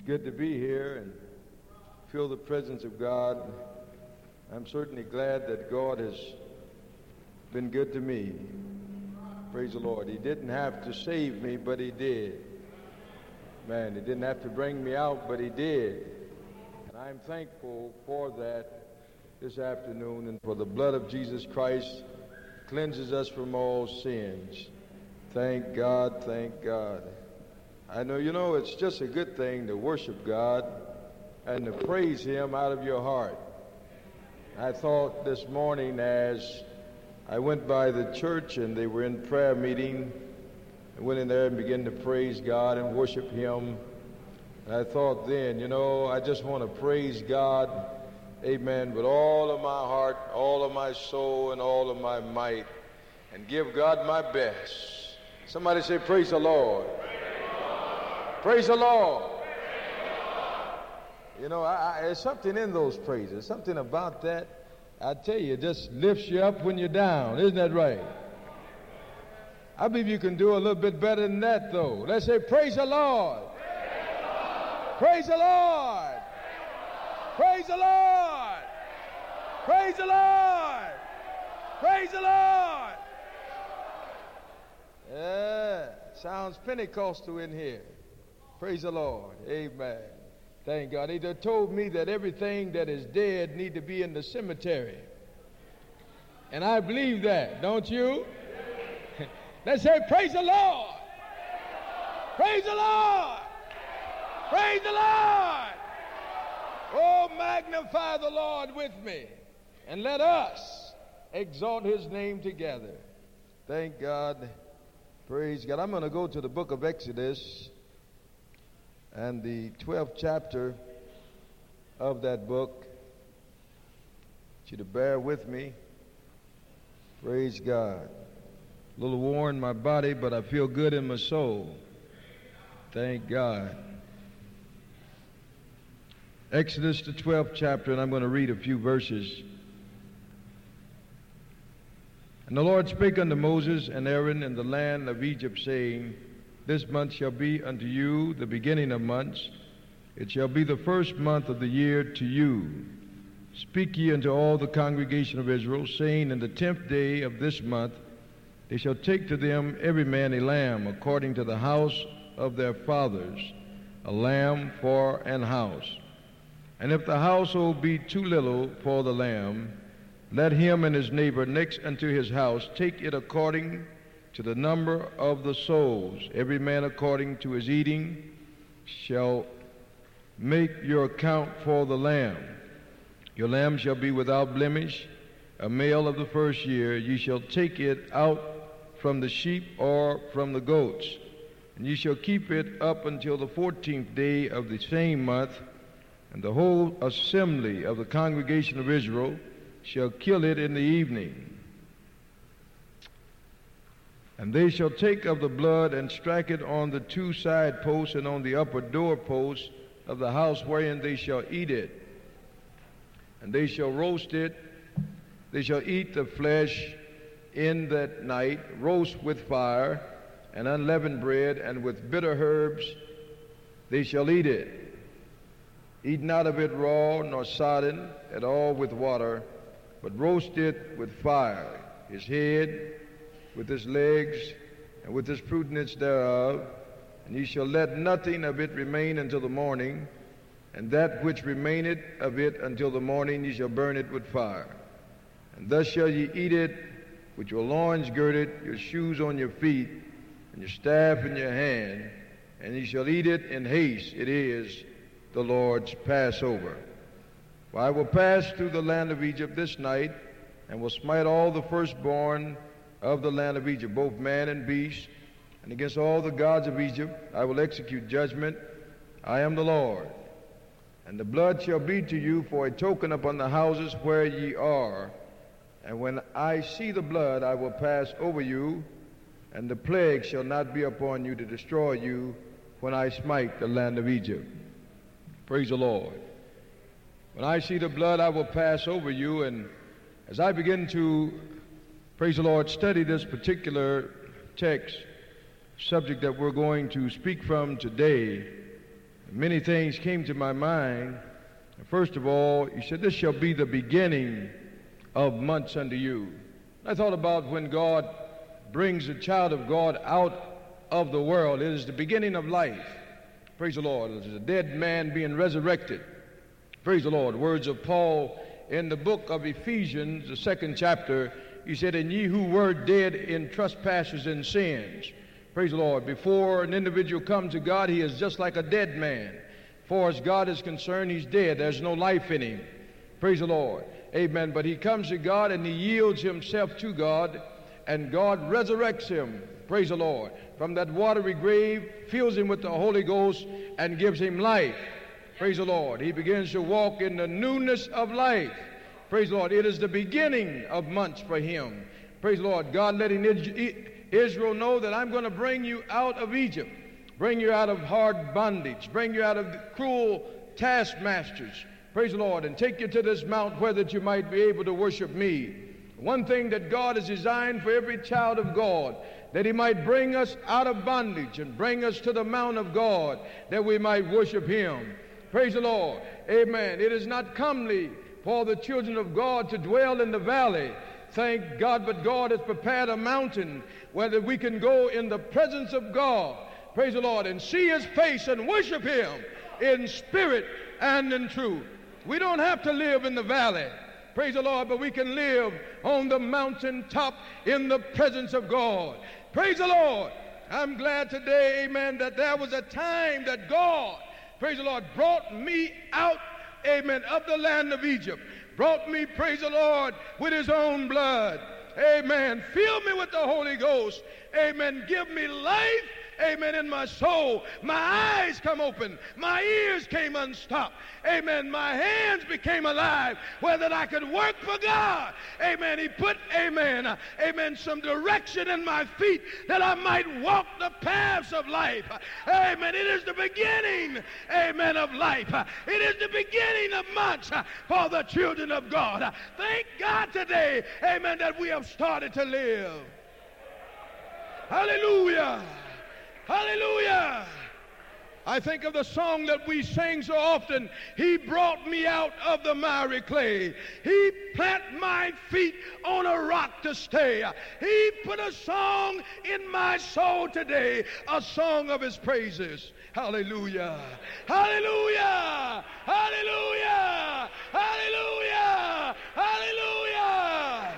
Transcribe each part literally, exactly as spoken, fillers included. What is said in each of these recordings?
good to be here and feel the presence of God. I'm certainly glad that God has been good to me. Praise the Lord. He didn't have to save me, but he did. Man, he didn't have to bring me out, but he did. And I'm thankful for that this afternoon, and for the blood of Jesus Christ cleanses us from all sins. Thank God, thank God. I know, you know, it's just a good thing to worship God and to praise him out of your heart. I thought this morning as I went by the church and they were in prayer meeting, I went in there and began to praise God and worship him. And I thought then, you know, I just want to praise God, amen, with all of my heart, all of my soul, and all of my might, and give God my best. Somebody say, praise the Lord. Praise the Lord. You know, I, I, there's something in those praises, something about that, I tell you, it just lifts you up when you're down. Isn't that right? I believe you can do a little bit better than that, though. Let's say, praise the Lord. Praise the Lord. Praise the Lord. Praise the Lord. Praise the Lord. Yeah, sounds Pentecostal in here. Praise the Lord. Amen. Thank God. They told me that everything that is dead need to be in the cemetery. And I believe that, don't you? Let's say, praise the Lord. Praise the Lord. Praise the Lord. Oh, magnify the Lord with me. And let us exalt his name together. Thank God. Praise God. I'm going to go to the book of Exodus and the twelfth chapter of that book. I want you to bear with me. Praise God. A little worn in my body, but I feel good in my soul. Thank God. Exodus, the twelfth chapter, and I'm going to read a few verses. And the Lord spake unto Moses and Aaron in the land of Egypt, saying, This month shall be unto you the beginning of months. It shall be the first month of the year to you. Speak ye unto all the congregation of Israel, saying, In the tenth day of this month they shall take to them every man a lamb, according to the house of their fathers, a lamb for an house. And if the household be too little for the lamb, let him and his neighbor next unto his house take it according to the number of the souls. Every man according to his eating shall make your account for the lamb. Your lamb shall be without blemish, a male of the first year. Ye shall take it out from the sheep or from the goats, and ye shall keep it up until the fourteenth day of the same month, and the whole assembly of the congregation of Israel shall kill it in the evening. And they shall take of the blood and strike it on the two side posts and on the upper door posts of the house wherein they shall eat it. And they shall roast it. They shall eat the flesh in that night, roast with fire and unleavened bread, and with bitter herbs they shall eat it. Eat not of it raw, nor sodden at all with water, but roast it with fire, his head, with his legs, and with his prudence thereof, and ye shall let nothing of it remain until the morning, and that which remaineth of it until the morning ye shall burn it with fire. And thus shall ye eat it with your loins girded, your shoes on your feet, and your staff in your hand, and ye shall eat it in haste. It is the Lord's Passover. For I will pass through the land of Egypt this night, and will smite all the firstborn of the land of Egypt, both man and beast, and against all the gods of Egypt I will execute judgment. I am the Lord. And the blood shall be to you for a token upon the houses where ye are. And when I see the blood, I will pass over you, and the plague shall not be upon you to destroy you when I smite the land of Egypt. Praise the Lord. When I see the blood, I will pass over you. And as I begin to, praise the Lord, study this particular text, subject that we're going to speak from today, Many things came to my mind. First of all, he said, this shall be the beginning of months unto you. I thought about when God brings a child of God out of the world. It is the beginning of life. Praise the Lord. It is a dead man being resurrected. Praise the Lord. Words of Paul in the book of Ephesians, the second chapter, he said, and ye who were dead in trespasses and sins. Praise the Lord. Before an individual comes to God, he is just like a dead man. For as God is concerned, he's dead. There's no life in him. Praise the Lord. Amen. But he comes to God and he yields himself to God, and God resurrects him. Praise the Lord. From that watery grave, fills him with the Holy Ghost and gives him life. Praise the Lord. He begins to walk in the newness of life. Praise the Lord. It is the beginning of months for him. Praise the Lord. God letting Israel know that I'm going to bring you out of Egypt, bring you out of hard bondage, bring you out of the cruel taskmasters. Praise the Lord. And take you to this mount where that you might be able to worship me. One thing that God has designed for every child of God, that he might bring us out of bondage and bring us to the mount of God, that we might worship him. Praise the Lord. Amen. It is not comely for the children of God to dwell in the valley. Thank God, but God has prepared a mountain where that we can go in the presence of God. Praise the Lord. And see his face and worship him in spirit and in truth. We don't have to live in the valley. Praise the Lord, but we can live on the mountaintop in the presence of God. Praise the Lord. I'm glad today, amen, that there was a time that God, praise the Lord, brought me out, amen, of the land of Egypt. Brought me, praise the Lord, with his own blood. Amen. Fill me with the Holy Ghost. Amen. Give me life. Amen. In my soul, my eyes come open, my ears came unstopped. Amen. My hands became alive, where that I could work for God. Amen. He put, amen, uh, amen, some direction in my feet that I might walk the paths of life. Amen. It is the beginning, amen, of life. It is the beginning of months uh, for the children of God. Uh, thank God today, amen, that we have started to live. Hallelujah. Hallelujah. I think of the song that we sing so often. He brought me out of the miry clay. He planted my feet on a rock to stay. He put a song in my soul today, a song of his praises. Hallelujah. Hallelujah. Hallelujah. Hallelujah. Hallelujah.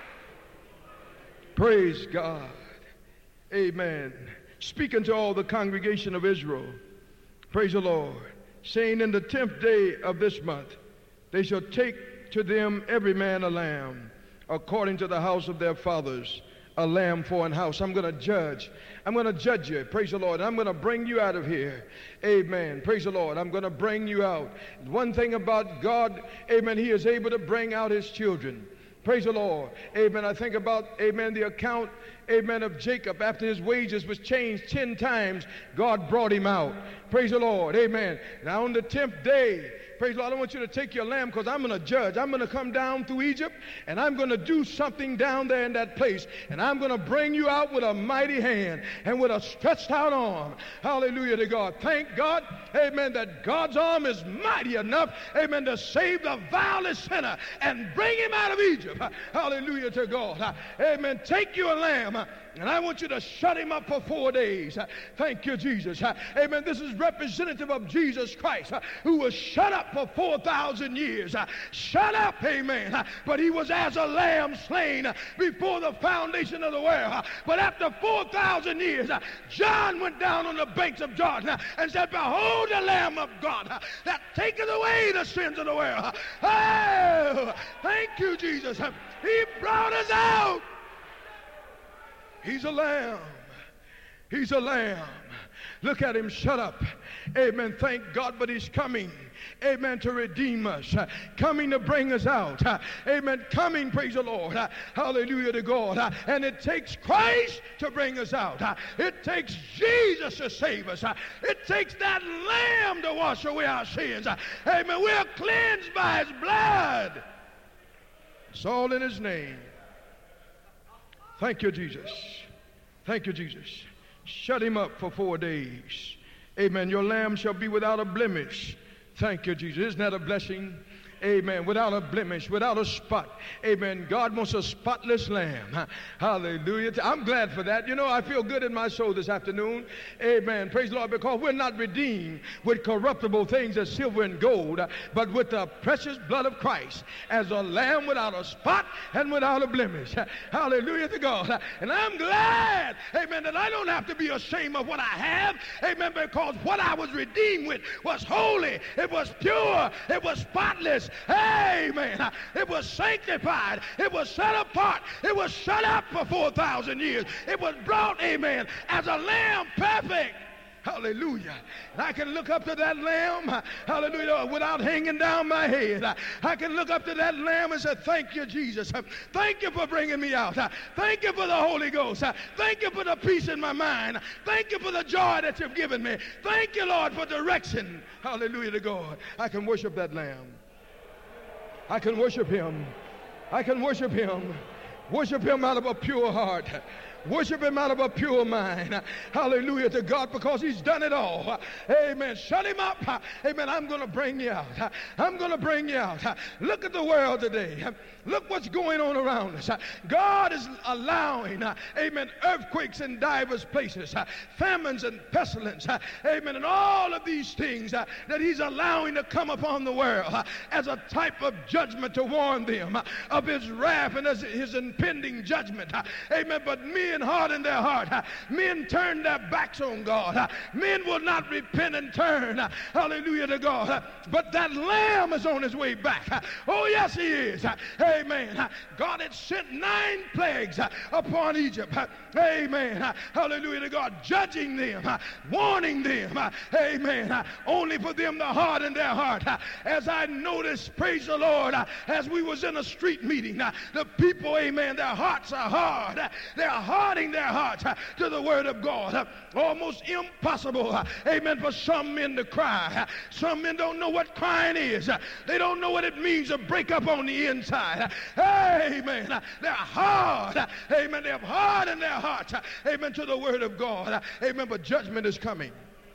Praise God. Amen. Speaking to all the congregation of Israel, praise the Lord, saying in the tenth day of this month, they shall take to them every man a lamb, according to the house of their fathers, a lamb for an house. I'm going to judge. I'm going to judge you. Praise the Lord. I'm going to bring you out of here. Amen. Praise the Lord. I'm going to bring you out. One thing about God, amen, he is able to bring out his children. Praise the Lord. Amen. I think about, amen, the account, amen, of Jacob. After his wages was changed ten times, God brought him out. Praise the Lord. Amen. Now on the tenth day, praise the Lord, I want you to take your lamb, because I'm going to judge. I'm going to come down through Egypt, and I'm going to do something down there in that place. And I'm going to bring you out with a mighty hand and with a stretched out arm. Hallelujah to God. Thank God, amen, that God's arm is mighty enough, amen, to save the vilest sinner and bring him out of Egypt. Hallelujah to God. Amen. Take you a lamb, and I want you to shut him up for four days. Thank you, Jesus. Amen. This is representative of Jesus Christ, who was shut up for four thousand years. Shut up, amen. But he was as a lamb slain before the foundation of the world. But after four thousand years, John went down on the banks of Jordan and said, behold the Lamb of God that taketh away the sins of the world. Oh, thank you, Jesus. He brought us out. He's a lamb. He's a lamb. Look at him, shut up. Amen. Thank God, but he's coming. Amen. To redeem us. Coming to bring us out. Amen. Coming, praise the Lord. Hallelujah to God. And it takes Christ to bring us out. It takes Jesus to save us. It takes that lamb to wash away our sins. Amen. We are cleansed by his blood. It's all in his name. Thank you, Jesus. Thank you, Jesus. Shut him up for four days. Amen. Your lamb shall be without a blemish. Thank you, Jesus. Isn't that a blessing? Amen. Without a blemish, without a spot. Amen. God wants a spotless lamb. Hallelujah. I'm glad for that. You know, I feel good in my soul this afternoon. Amen. Praise the Lord, because we're not redeemed with corruptible things as silver and gold, but with the precious blood of Christ as a lamb without a spot and without a blemish. Hallelujah to God. And I'm glad, amen, that I don't have to be ashamed of what I have. Amen. Because what I was redeemed with was holy. It was pure. It was spotless. Amen. It was sanctified. It was set apart. It was shut up for four thousand years. It was brought, amen, as a lamb perfect. Hallelujah. And I can look up to that lamb, hallelujah, without hanging down my head. I can look up to that lamb and say, thank you, Jesus. Thank you for bringing me out. Thank you for the Holy Ghost. Thank you for the peace in my mind. Thank you for the joy that you've given me. Thank you, Lord, for direction. Hallelujah to God. I can worship that lamb. I can worship him. I can worship him. Worship him out of a pure heart. Worship him out of a pure mind. Hallelujah to God, because he's done it all. Amen. Shut him up. Amen. I'm going to bring you out. I'm going to bring you out. Look at the world today. Look what's going on around us. God is allowing, amen, earthquakes in diverse places, famines and pestilence, amen, and all of these things that he's allowing to come upon the world as a type of judgment to warn them of his wrath and as his impending judgment. Amen. But men harden their heart. Men turn their backs on God. Men will not repent and turn. Hallelujah to God. But that lamb is on his way back. Oh, yes, he is. Amen. God had sent nine plagues upon Egypt. Amen. Hallelujah to God. Judging them, warning them. Amen. Only for them to harden their heart. As I noticed, praise the Lord, as we was in a street meeting, the people, amen, their hearts are hard. They're hardening their hearts to the word of God. Almost impossible, amen, for some men to cry. Some men don't know what crying is. They don't know what it means to break up on the inside. Amen. They're hard. Amen. They're hard in their hearts. Amen. To the word of God. Amen. But judgment is coming.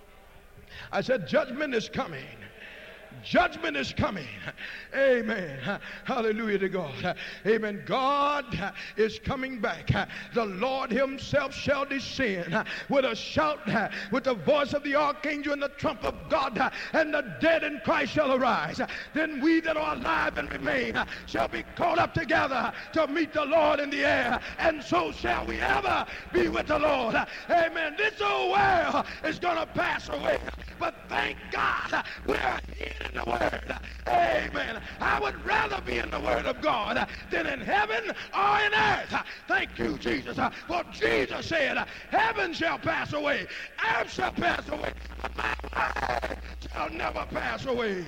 I said judgment is coming. Judgment is coming. Amen. Hallelujah to God. Amen. God is coming back. The Lord himself shall descend with a shout, with the voice of the archangel and the trump of God, and the dead in Christ shall arise. Then we that are alive and remain shall be caught up together to meet the Lord in the air, and so shall we ever be with the Lord. Amen. This old world is going to pass away, but thank God we're here in the word. Amen. I would rather be in the word of God than in heaven or in earth. Thank you, Jesus. For Jesus said, heaven shall pass away, earth shall pass away, but my word shall never pass away.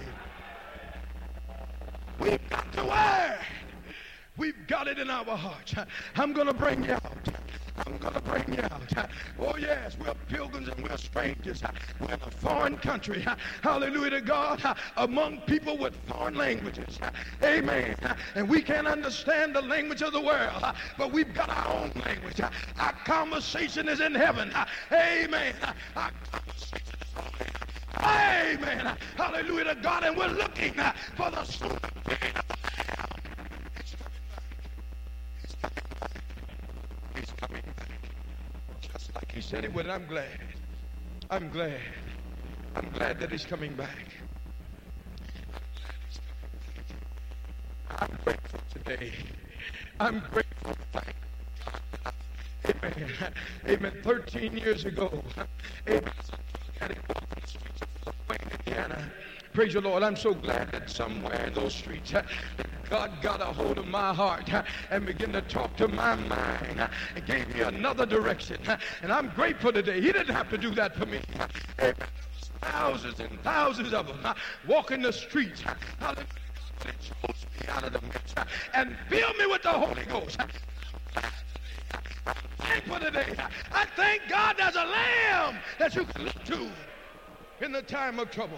We've got the word. We've got it in our hearts. I'm going to bring you out. I'm going to bring you out. Oh, yes, we're pilgrims and we're strangers. We're in a foreign country. Hallelujah to God. Among people with foreign languages. Amen. And we can't understand the language of the world, but we've got our own language. Our conversation is in heaven. Amen. Our conversation is on earth. Amen. Hallelujah to God. And we're looking for the soon appearing of the Lamb. He's coming back. Just like he said he would. I'm glad. I'm glad. I'm glad that he's coming back. I'm grateful today. I'm grateful. Thank God. Amen. Amen. thirteen years ago. Amen. Indiana. Praise the Lord. I'm so glad that somewhere in those streets, God got a hold of my heart and began to talk to my mind and gave me another direction. And I'm grateful today. He didn't have to do that for me. Amen. Thousands and thousands of them walking the streets. Hallelujah. And chose me out of the midst and filled me with the Holy Ghost. I'm thankful today. I thank God there's a lamb that you can look to in the time of trouble.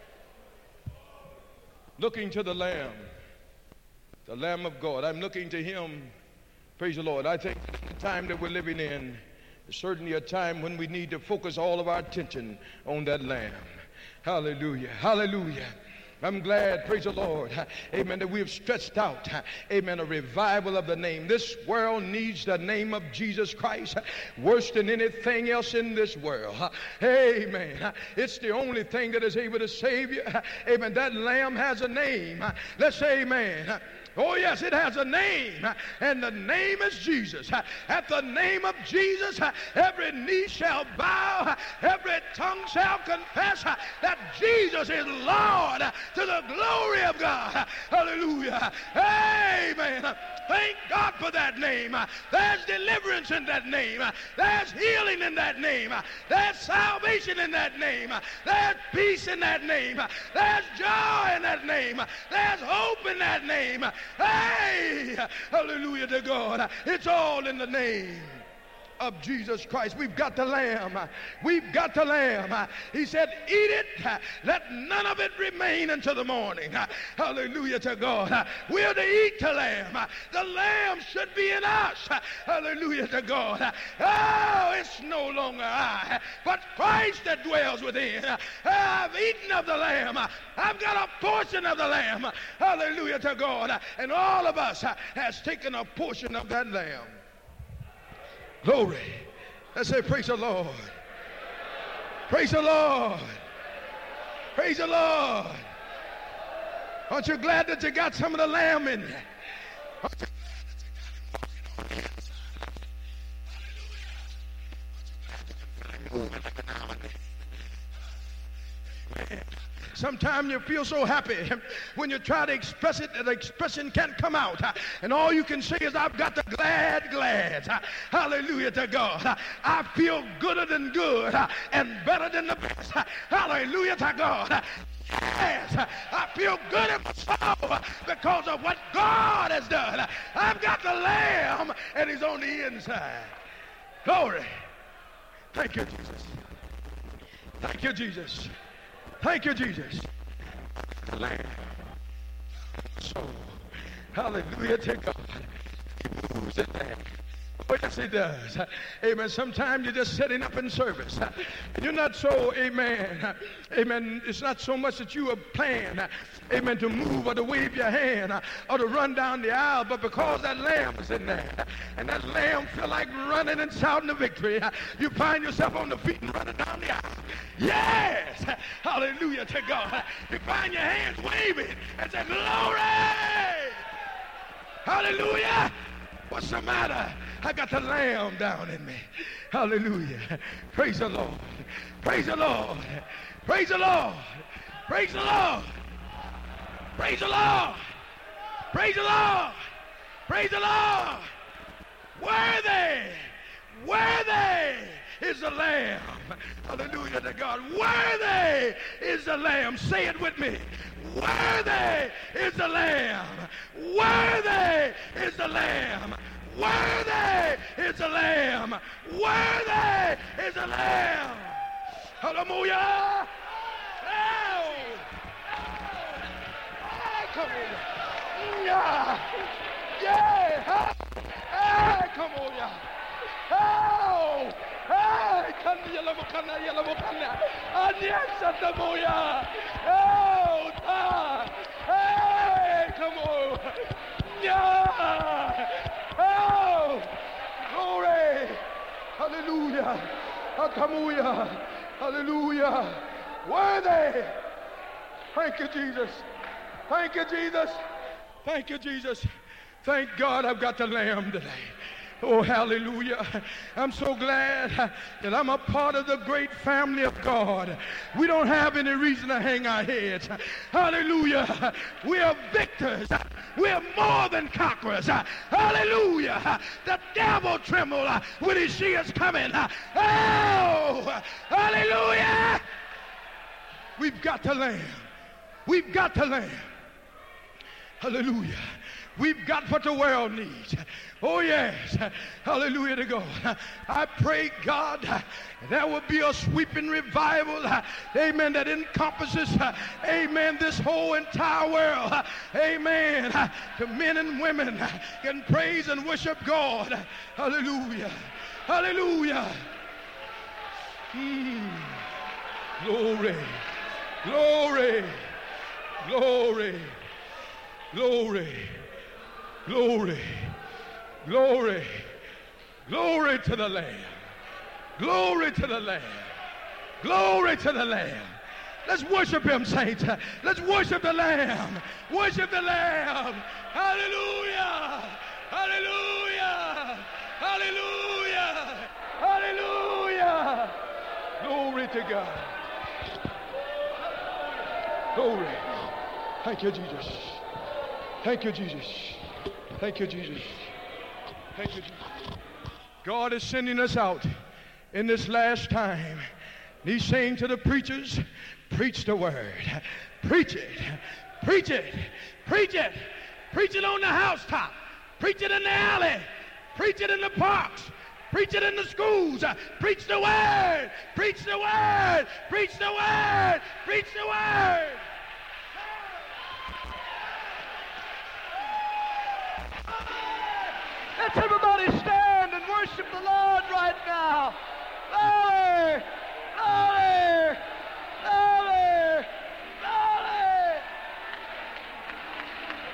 Looking to the Lamb, the Lamb of God. I'm looking to him. Praise the Lord. I think the time that we're living in, There's certainly a time when we need to focus all of our attention on that Lamb. Hallelujah. Hallelujah. I'm glad, praise the Lord, amen, that we have stretched out, amen, a revival of the name. This world needs the name of Jesus Christ worse than anything else in this world. Amen. It's the only thing that is able to save you. Amen. That Lamb has a name. Let's say amen. Oh, yes, it has a name, and the name is Jesus. At the name of Jesus, every knee shall bow, every tongue shall confess that Jesus is Lord to the glory of God. Hallelujah. Amen. Thank God for that name. There's deliverance in that name. There's healing in that name. There's salvation in that name. There's peace in that name. There's joy in that name. There's hope in that name. Hey, hallelujah to God. It's all in the name of Jesus Christ. We've got the Lamb. We've got the Lamb. He said, eat it. Let none of it remain until the morning. Hallelujah to God. We're to eat the Lamb. The Lamb should be in us. Hallelujah to God. Oh, it's no longer I, but Christ that dwells within. I've eaten of the Lamb. I've got a portion of the Lamb. Hallelujah to God. And all of us has taken a portion of that Lamb. Glory. Let's say praise the Lord. Praise the Lord. Praise the Lord. Aren't you glad that you got some of the Lamb in there? Aren't you glad that you got him walking on the inside? Hallelujah. Aren't you glad you can feel him moving like an hour? Amen. Sometimes you feel so happy when you try to express it, the expression can't come out. And all you can say is, I've got the glad, glad. Hallelujah to God. I feel gooder than good and better than the best. Hallelujah to God. Yes, I feel good in my soul because of what God has done. I've got the Lamb and he's on the inside. Glory. Thank you, Jesus. Thank you, Jesus. Thank you, Jesus. The Lamb. So, hallelujah to God. He moves it there. Oh, yes, he does. Amen. Sometimes you're just setting up in service. You're not so, amen, amen, it's not so much that you have planned, amen, to move or to wave your hand or to run down the aisle, but because that Lamb is in there, and that Lamb feel like running and shouting the victory, you find yourself on the feet and running down the aisle. Yes! Hallelujah to God. You find your hands waving and say, glory! Hallelujah! What's the matter? I got the Lamb down in me. Hallelujah. Praise the Lord. Praise the Lord. Praise the Lord. Praise the Lord. Praise the Lord. Praise the Lord. Praise the Lord. Worthy. Worthy is the Lamb. Hallelujah to God. Worthy is the Lamb. Say it with me. Worthy is the Lamb. Worthy is the Lamb. Worthy is the Lamb. Worthy is the Lamb. Hallelujah. Oh. Oh. Come on. Yeah. Yeah. Hey, come on. Yeah. Oh. Hey, come yellow kana yellow kana. Aniya satamoya. Oh. Ah. Hey, come on. Yeah. Oh, glory. Hallelujah. Hallelujah. Hallelujah. Worthy. Thank you, Jesus. Thank you, Jesus. Thank you, Jesus. Thank God I've got the Lamb today. Oh, hallelujah. I'm so glad that I'm a part of the great family of God. We don't have any reason to hang our heads. Hallelujah. We are victors. We are more than conquerors. Hallelujah. The devil tremble when he sees us coming. Oh, hallelujah. We've got the Lamb. We've got the Lamb. Hallelujah. We've got what the world needs. Oh, yes. Hallelujah to God. I pray, God, there will be a sweeping revival, amen, that encompasses, amen, this whole entire world. Amen. To men and women can praise and worship God. Hallelujah. Hallelujah. Mm. Glory. Glory. Glory. Glory. Glory. Glory. Glory to the Lamb. Glory to the Lamb. Glory to the Lamb. Let's worship him, saints. Let's worship the Lamb. Worship the Lamb. Hallelujah. Hallelujah. Hallelujah. Hallelujah. Glory to God. Glory. Thank you, Jesus. Thank you, Jesus. Thank you, Jesus. Thank you, Jesus. God is sending us out in this last time. He's saying to the preachers, preach the word. Preach it. Preach it. Preach it. Preach it on the housetop. Preach it in the alley. Preach it in the parks. Preach it in the schools. Preach the word. Preach the word. Preach the word. Preach the word. Let's have a